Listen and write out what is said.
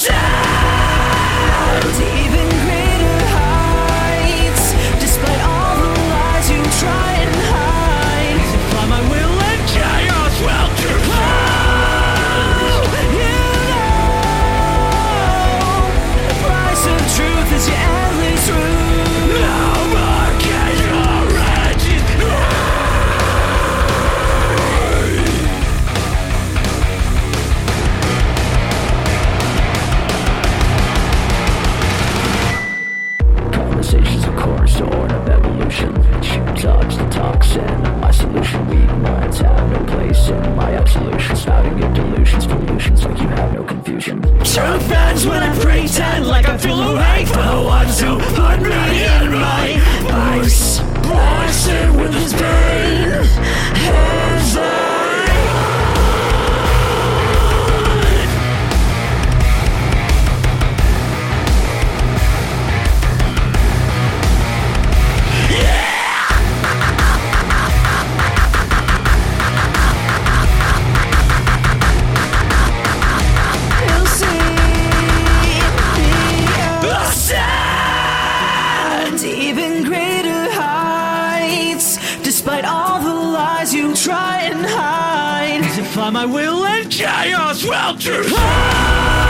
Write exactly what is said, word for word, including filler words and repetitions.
ascend to even greater heights, despite all the lies you try and hide. To fly my will and chaos will prevail. You know the price of truth is your endless route. No more can your wretched Conversations, of course, order of evolution. Shoot dodge the toxin. My solution, weak minds have no place in my absolution. Spouting your delusions, pollutions like you have no confusion. truth bends when I pretend like I feel no hate for the ones who put me in my place. Blasted with this pain as I ascend to even greater heights, despite all the lies you try and hide. To fly my will and chaos will prevail.